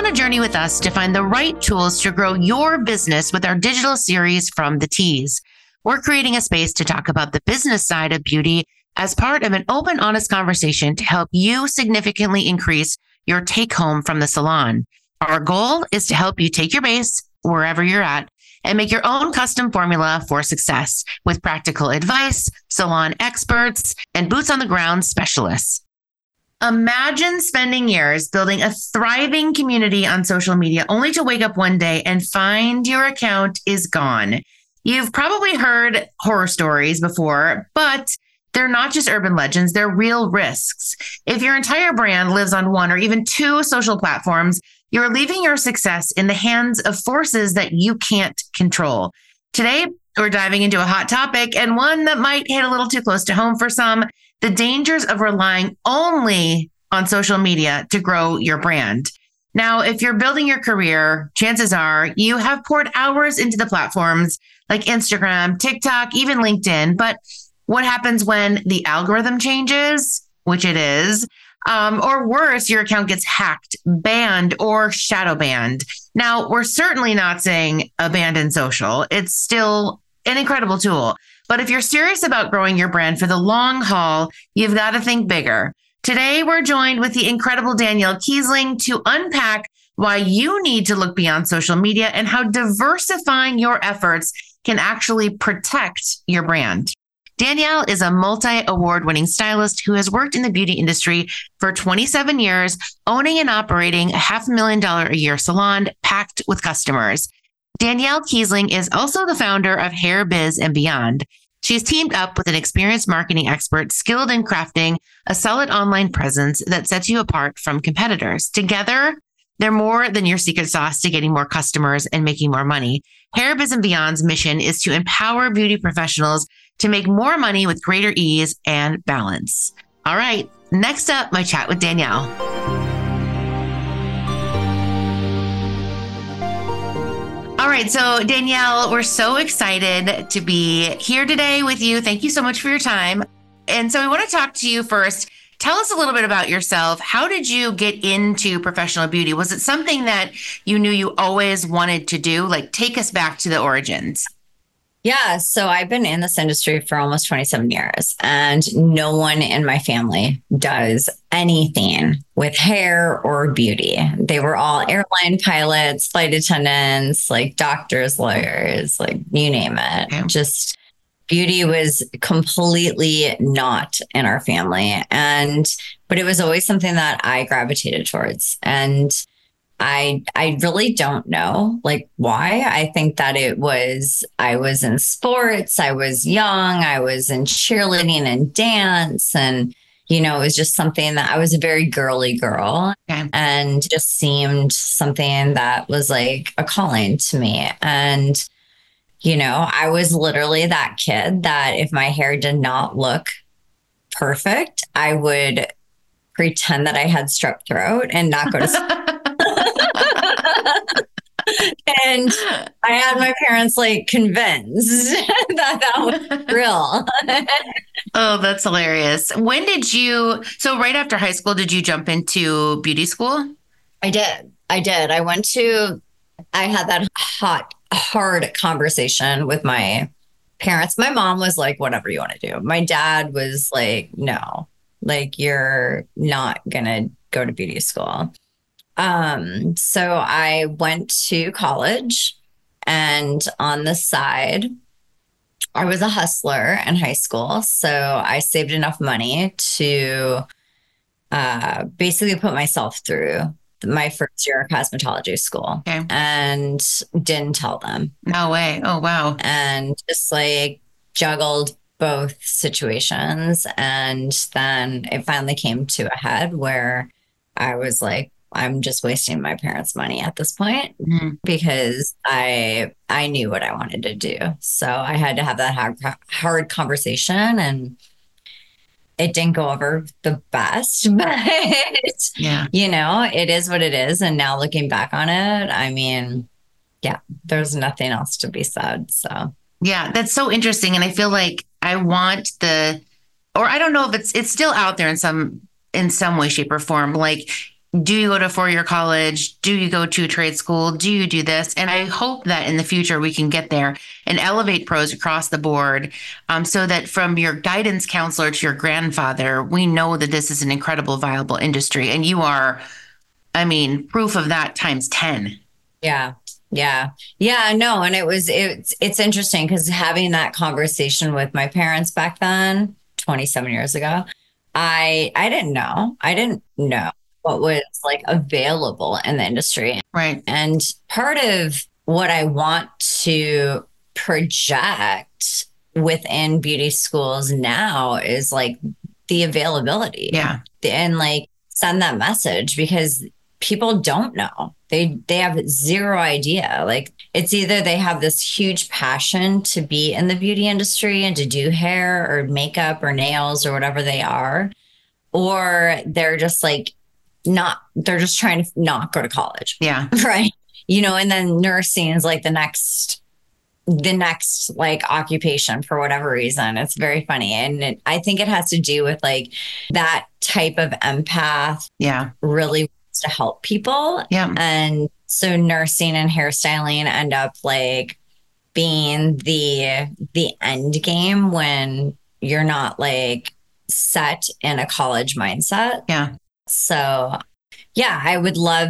a journey with us to find the right tools to grow your business with our digital series From the Tease. We're creating a space to talk about the business side of beauty as part of an open, honest conversation to help you significantly increase your take home from the salon. Our goal is to help you take your base wherever you're at and make your own custom formula for success with practical advice, salon experts, and boots on the ground specialists. Imagine spending years building a thriving community on social media only to wake up one day and find your account is gone. You've probably heard horror stories before, but they're not just urban legends, they're real risks. If your entire brand lives on one or even two social platforms, you're leaving your success in the hands of forces that you can't control. Today, we're diving into a hot topic and one that might hit a little too close to home for some: the dangers of relying only on social media to grow your brand. Now, if you're building your career, chances are you have poured hours into the platforms like Instagram, TikTok, even LinkedIn. But what happens when the algorithm changes, which it is, or worse, your account gets hacked, banned, or shadow banned? Now, we're certainly not saying abandon social. It's still an incredible tool. But if you're serious about growing your brand for the long haul, you've got to think bigger. Today, we're joined with the incredible Danielle Kiesling to unpack why you need to look beyond social media and how diversifying your efforts can actually protect your brand. Danielle is a multi-award-winning stylist who has worked in the beauty industry for 27 years, owning and operating a $500,000 a year salon packed with customers. Danielle Kiesling is also the founder of Hair Biz and Beyond. She's teamed up with an experienced marketing expert skilled in crafting a solid online presence that sets you apart from competitors. Together, they're more than your secret sauce to getting more customers and making more money. Hair Biz and Beyond's mission is to empower beauty professionals to make more money with greater ease and balance. All right, next up, my chat with Danielle. All right, so Danielle, we're so excited to be here today with you. Thank you so much for your time. And so we want to talk to you first. Tell us a little bit about yourself. How did you get into professional beauty? Was it something that you knew you always wanted to do? Like, take us back to the origins. Yeah. So I've been in this industry for almost 27 years, and no one in my family does anything with hair or beauty. They were all airline pilots, flight attendants, like doctors, lawyers, like you name it. Okay. Just beauty was completely not in our family. But it was always something that I gravitated towards. And I really don't know like why. I think that I was in sports, I was young, I was in cheerleading and dance. And, it was just something that I was a very girly girl. Okay. And just seemed something that was like a calling to me. And, I was literally that kid that if my hair did not look perfect, I would pretend that I had strep throat and not go to school. And I had my parents like convinced that was real. Oh, that's hilarious. So right after high school, did you jump into beauty school? I did. I had that hard conversation with my parents. My mom was like, whatever you want to do. My dad was like, no, like you're not going to go to beauty school. So I went to college, and on the side, I was a hustler in high school. So I saved enough money to basically put myself through my first year of cosmetology school. Okay. And didn't tell them. No way. Oh, wow. And just like juggled both situations. And then it finally came to a head where I was like, I'm just wasting my parents' money at this point because I knew what I wanted to do. So I had to have that hard conversation, and it didn't go over the best, but yeah, it is what it is. And now looking back on it, I mean, yeah, there's nothing else to be said. So yeah, that's so interesting. And I feel like I don't know if it's still out there in some way, shape, or form. Like, Do you go to four-year college? Do you go to a trade school? Do you do this? And I hope that in the future we can get there and elevate pros across the board, so that from your guidance counselor to your grandfather, we know that this is an incredible, viable industry. And you are, I mean, proof of that times 10. Yeah. Yeah. Yeah. No. And it's interesting because having that conversation with my parents back then, 27 years ago, I didn't know. I didn't know what was like available in the industry. Right. And part of what I want to project within beauty schools now is like the availability. Yeah. And like send that message because people don't know. They have zero idea. Like it's either they have this huge passion to be in the beauty industry and to do hair or makeup or nails or whatever they are, or they're just like they're just trying to not go to college. Yeah. Right. And then nursing is like the next like occupation for whatever reason. It's very funny. And I think it has to do with like that type of empath. Yeah. Really to help people. Yeah. And so nursing and hairstyling end up like being the end game when you're not like set in a college mindset. Yeah. So yeah, I would love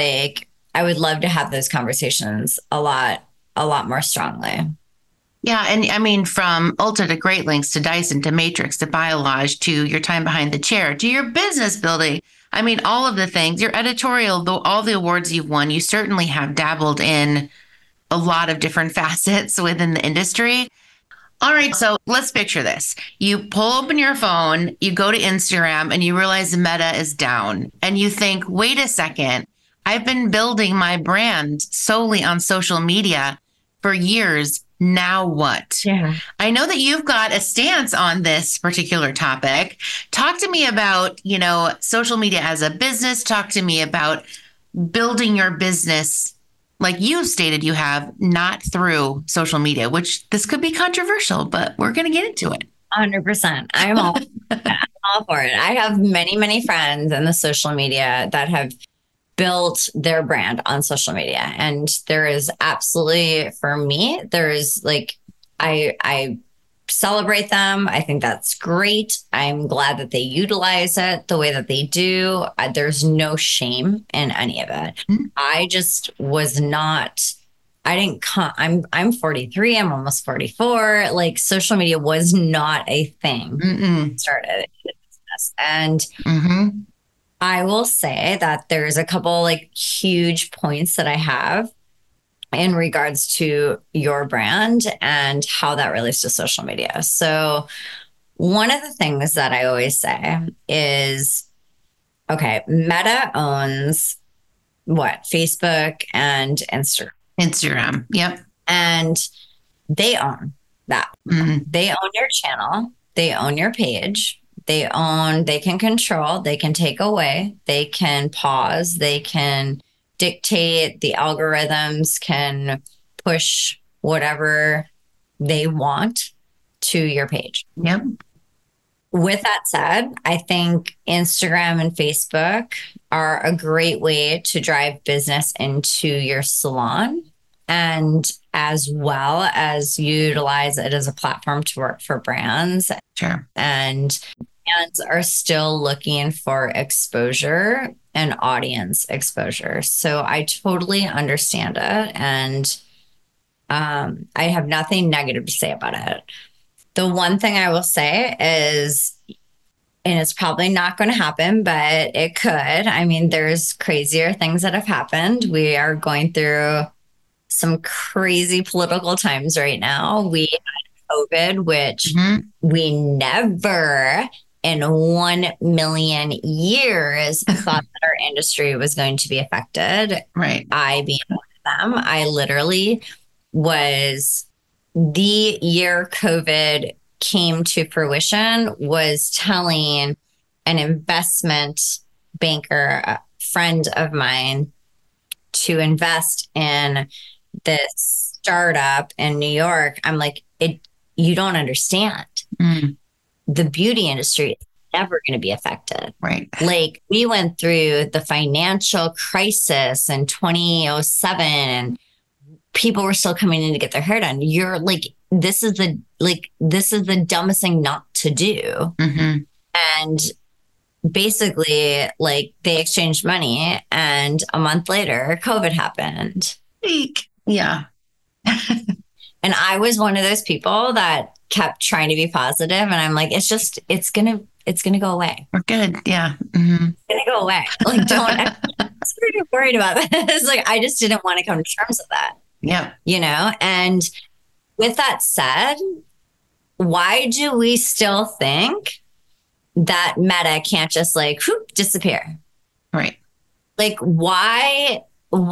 to have those conversations a lot more strongly. Yeah. And I mean, from Ulta to Great Lengths to Dyson to Matrix to Biolage to your time behind the chair to your business building. I mean, all of the things, your editorial, all the awards you've won, you certainly have dabbled in a lot of different facets within the industry. All right. So let's picture this. You pull open your phone, you go to Instagram and you realize the Meta is down and you think, wait a second, I've been building my brand solely on social media for years. Now what? Yeah. I know that you've got a stance on this particular topic. Talk to me about, social media as a business. Talk to me about building your business like you've stated you have, not through social media, which this could be controversial, but we're going to get into it. 100%. I'm all for it. I have many, many friends in the social media that have built their brand on social media. And there is absolutely, for me, there is like, I celebrate them. I think that's great. I'm glad that they utilize it the way that they do. There's no shame in any of it. Mm-hmm. I just was not, I'm 43. I'm almost 44. Like social media was not a thing. Started business. And mm-hmm. I will say that there's a couple like huge points that I have in regards to your brand and how that relates to social media. So one of the things that I always say is, okay, Meta owns what? Facebook and Instagram. Instagram. Yep. And they own that. Mm-hmm. They own your channel. They own your page. They can control, they can take away, they can pause, they can dictate, the algorithms can push whatever they want to your page. Yep. With that said, I think Instagram and Facebook are a great way to drive business into your salon, and as well as utilize it as a platform to work for brands. Sure. And brands are still looking for exposure and audience exposure. So I totally understand it. And I have nothing negative to say about it. The one thing I will say is, and it's probably not going to happen, but it could. I mean, there's crazier things that have happened. We are going through some crazy political times right now. We had COVID, which we never in 1 million years thought that our industry was going to be affected. Right. I being one of them, I literally was, the year COVID came to fruition, was telling an investment banker, a friend of mine, to invest in this startup in New York. I'm like, you don't understand. The beauty industry is never going to be affected. Right. Like we went through the financial crisis in 2007 and people were still coming in to get their hair done. You're like, this is the dumbest thing not to do. Mm-hmm. And basically, like they exchanged money, and a month later, COVID happened. Yeah. And I was one of those people that kept trying to be positive, and I'm like, it's gonna go away. We're good. Yeah. Mm-hmm. It's gonna go away. Like, I'm pretty worried about this. Like, I just didn't want to come to terms with that. Yeah. You know. And with that said, why do we still think that Meta can't just like disappear? Right. Like, why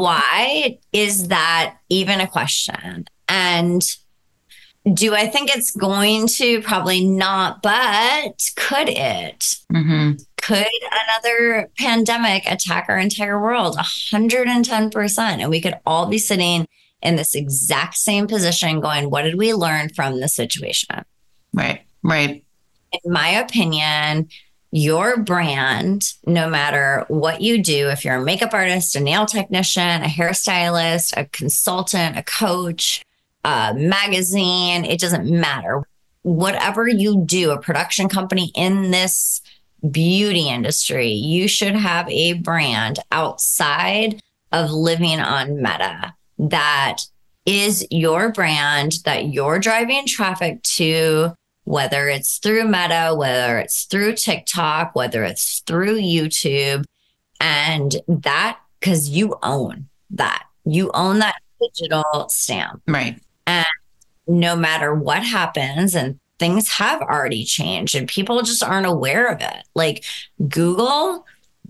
is that even a question? And do I think it's going to? Probably not, but could it? Mm-hmm. Could another pandemic attack our entire world? 110%. And we could all be sitting in this exact same position going, what did we learn from the situation? Right. Right. In my opinion, your brand, no matter what you do, if you're a makeup artist, a nail technician, a hairstylist, a consultant, a coach, a magazine, it doesn't matter. Whatever you do, a production company in this beauty industry, you should have a brand outside of living on Meta that is your brand, that you're driving traffic to, whether it's through Meta, whether it's through TikTok, whether it's through YouTube. And that, because you own that digital stamp. Right. And no matter what happens, and things have already changed and people just aren't aware of it. Like Google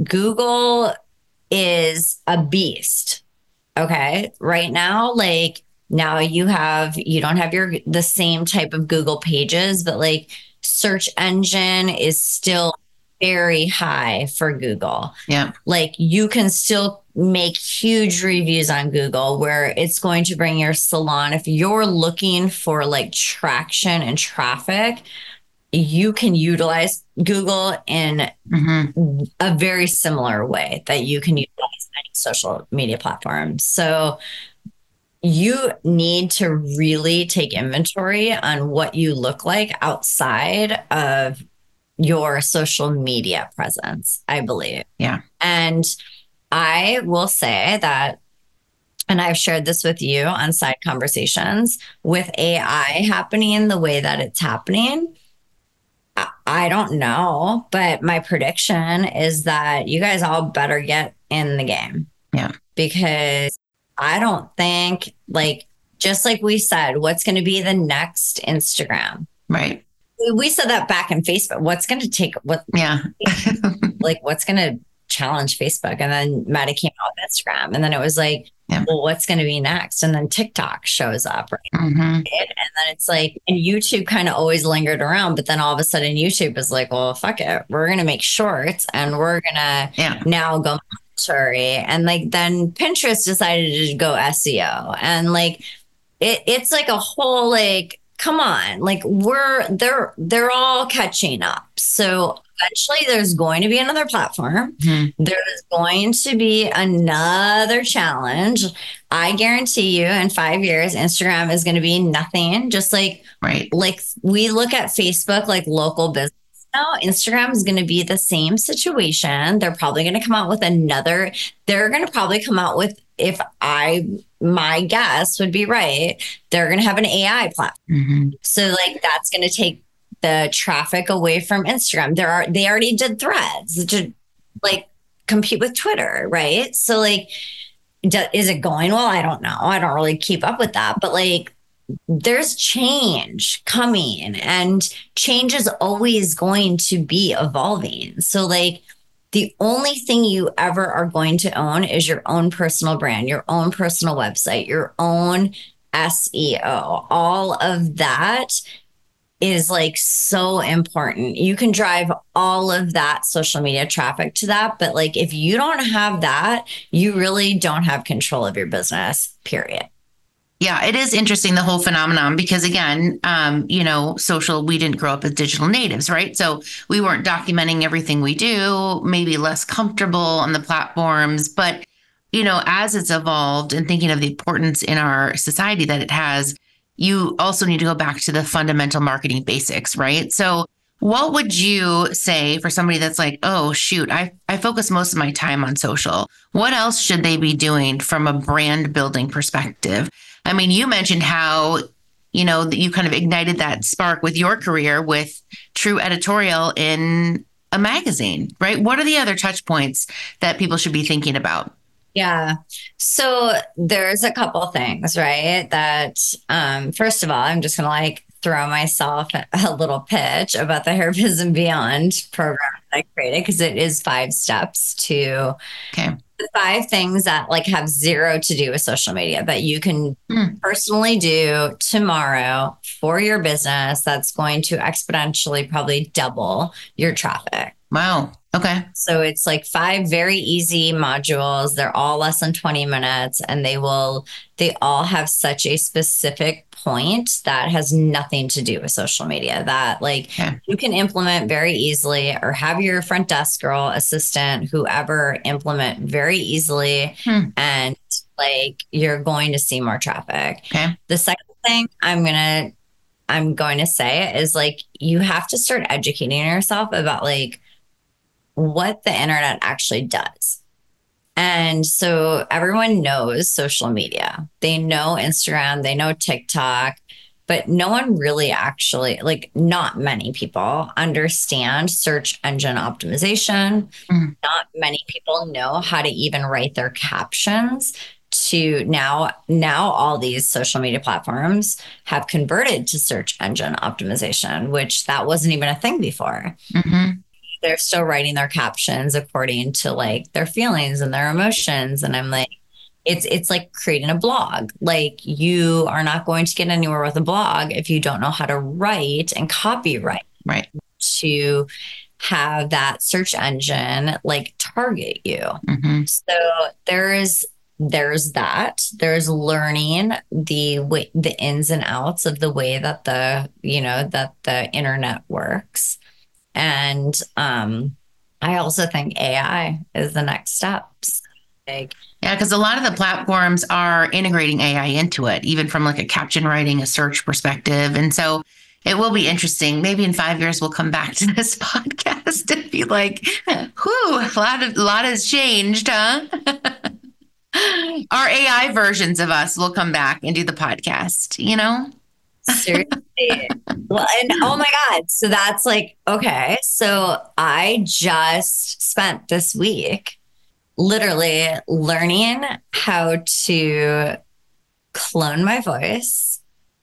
is a beast. Okay. Right now, like now you don't have the same type of Google pages, but like search engine is still very high for Google. Yeah. Like you can still make huge reviews on Google where it's going to bring your salon. If you're looking for like traction and traffic, you can utilize Google in a very similar way that you can utilize any social media platform. So you need to really take inventory on what you look like outside of your social media presence, I believe. Yeah. And I will say that, and I've shared this with you on side conversations, with AI happening the way that it's happening, I don't know, but my prediction is that you guys all better get in the game. Yeah. Because I don't think, like, just like we said, what's going to be the next Instagram? Right. We said that back in Facebook. What's going to take what? Yeah. Like, what's going to challenge Facebook? And then Meta came out with Instagram. And then it was like, well, what's going to be next? And then TikTok shows up, right? Mm-hmm. And then it's like, and YouTube kind of always lingered around. But then all of a sudden, YouTube is like, well, fuck it. We're going to make shorts and we're going to now go monetary. And like, then Pinterest decided to go SEO. And like, it's like a whole, like, come on, like they're all catching up. So eventually there's going to be another platform. Mm-hmm. There's going to be another challenge. I guarantee you in 5 years, Instagram is going to be nothing. Just like, like we look at Facebook, like local business. Now, Instagram is going to be the same situation. They're probably going to come out with they're going to probably come out with, my guess would be right, they're going to have an AI platform. Mm-hmm. So like that's going to take the traffic away from Instagram. They already did Threads to like compete with Twitter, right? So like, is it going well? I don't know. I don't really keep up with that, but like there's change coming and change is always going to be evolving. So like the only thing you ever are going to own is your own personal brand, your own personal website, your own SEO. All of that is like so important. You can drive all of that social media traffic to that. But like, if you don't have that, you really don't have control of your business, period. Yeah, it is interesting, the whole phenomenon, because again, social, we didn't grow up as digital natives, right? So we weren't documenting everything we do, maybe less comfortable on the platforms. But, as it's evolved and thinking of the importance in our society that it has, you also need to go back to the fundamental marketing basics, right? So what would you say for somebody that's like, oh, shoot, I focus most of my time on social. What else should they be doing from a brand building perspective? I mean, you mentioned how, that you kind of ignited that spark with your career with True Editorial in a magazine, right? What are the other touch points that people should be thinking about? Yeah. So there's a couple things, right? That first of all, I'm just gonna like throw myself a little pitch about the Hair Biz and Beyond program that I created, because it is 5 steps to Okay. the 5 things that like have zero to do with social media that you can personally do tomorrow for your business that's going to exponentially probably double your traffic. Wow. Okay. So it's like 5 very easy modules. They're all less than 20 minutes, and they all have such a specific point that has nothing to do with social media that like you can implement very easily, or have your front desk girl, assistant, whoever implement very easily. And like, you're going to see more traffic. Okay. The second thing I'm going to say is like, you have to start educating yourself about like what the internet actually does. And so everyone knows social media. They know Instagram, they know TikTok, but no one really actually, like, not many people understand search engine optimization. Not many people know how to even write their captions. To now all these social media platforms have converted to search engine optimization, which that wasn't even a thing before. They're still writing their captions according to like their feelings and their emotions. And I'm like, it's like creating a blog. Like, you are not going to get anywhere with a blog if you don't know how to write and copyright. Right. To have that search engine like target you. So there's that. There's learning the ins and outs of the way that that the internet works. And I also think AI is the next step. Yeah, because a lot of the platforms are integrating AI into it, even from like a caption writing, a search perspective. And so it will be interesting. Maybe in 5 years, we'll come back to this podcast and be like, whew, a lot has changed, huh? Our AI versions of us will come back and do the podcast, Seriously. Well, and oh my God. So that's like, okay. So I just spent this week literally learning how to clone my voice,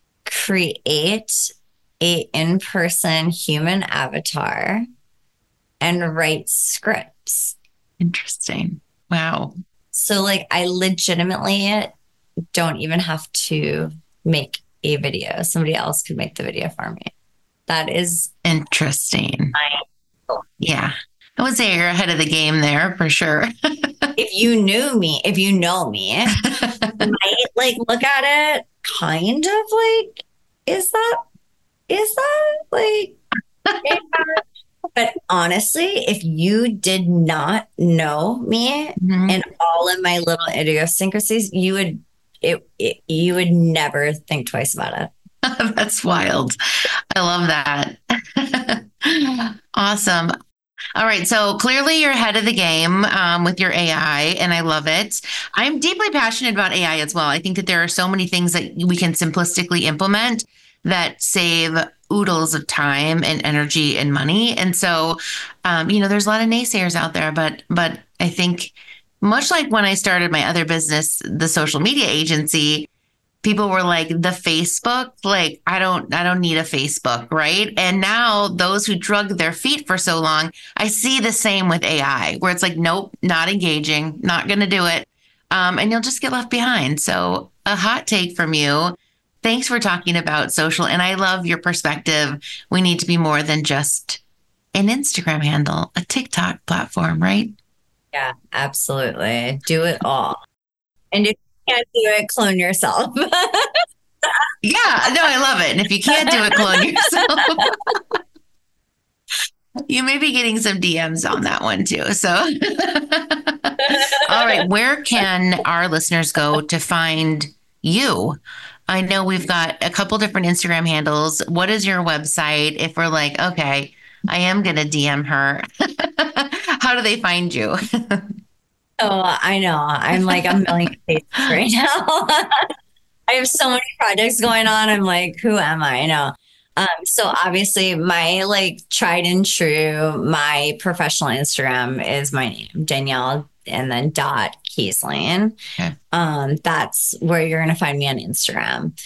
create a in-person human avatar, and write scripts. Interesting. Wow. So like, I legitimately don't even have to make a video. Somebody else could make the video for me. That is interesting. Yeah. I would say you're ahead of the game there for sure. If you know me, you might like look at it kind of like, is that like, but honestly, if you did not know me and all of my little idiosyncrasies, you would never think twice about it. That's wild. I love that. Awesome. All right. So clearly you're ahead of the game with your AI, and I love it. I'm deeply passionate about AI as well. I think that there are so many things that we can simplistically implement that save oodles of time and energy and money. And so, there's a lot of naysayers out there, but I think much like when I started my other business, the social media agency, people were like, the Facebook, like, I don't need a Facebook, right? And now those who drug their feet for so long, I see the same with AI, where it's like, nope, not engaging, not going to do it. And you'll just get left behind. So a hot take from you. Thanks for talking about social. And I love your perspective. We need to be more than just an Instagram handle, a TikTok platform, right? Yeah, absolutely. Do it all. And if Can't do it, clone yourself. Yeah, no, I love it. And if you can't do it, clone yourself. You may be getting some DMs on that one too. So, all right, where can our listeners go to find you? I know we've got a couple different Instagram handles. What is your website? If we're like, okay, I am going to DM her, how do they find you? Oh, I know. I'm like a million faces right now. I have so many projects going on. I'm like, who am I? I know. So obviously my like tried and true, my professional Instagram is my name, Danielle, and then dot Kiesling. Okay. That's where you're gonna find me on Instagram.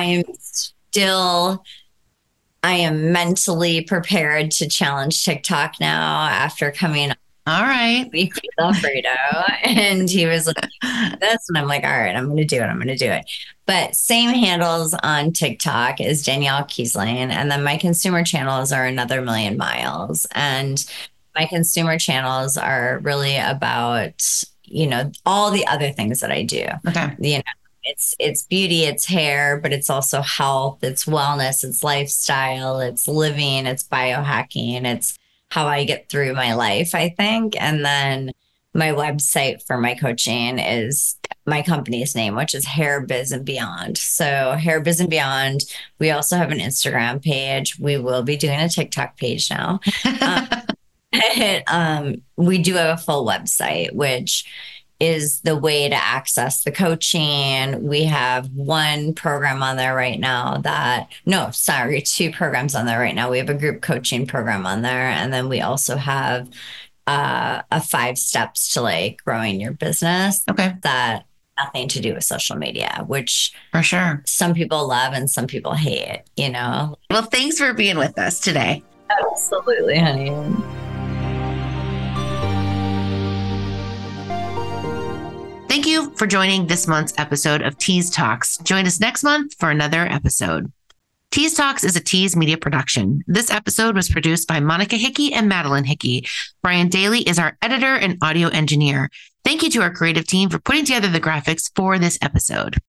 I am mentally prepared to challenge TikTok now after coming All right. with Alfredo. And he was like, this. And I'm like, all right, I'm going to do it. I'm going to do it. But same handles on TikTok as Danielle Kiesling. And then my consumer channels are another million miles. And my consumer channels are really about, all the other things that I do. Okay. It's beauty, it's hair, but it's also health, it's wellness, it's lifestyle, it's living, it's biohacking, it's how I get through my life, I think. And then my website for my coaching is my company's name, which is Hair Biz and Beyond. So Hair Biz and Beyond. We also have an Instagram page. We will be doing a TikTok page now. We do have a full website, which is the way to access the coaching. We have one program on there right now two programs on there right now. We have a group coaching program on there. And then we also have a 5 steps to like growing your business. Okay. That nothing to do with social media, which for sure some people love and some people hate, Well, thanks for being with us today. Absolutely, honey. Thank you for joining this month's episode of Tease Talks. Join us next month for another episode. Tease Talks is a Tease Media production. This episode was produced by Monica Hickey and Madeline Hickey. Brian Daly is our editor and audio engineer. Thank you to our creative team for putting together the graphics for this episode.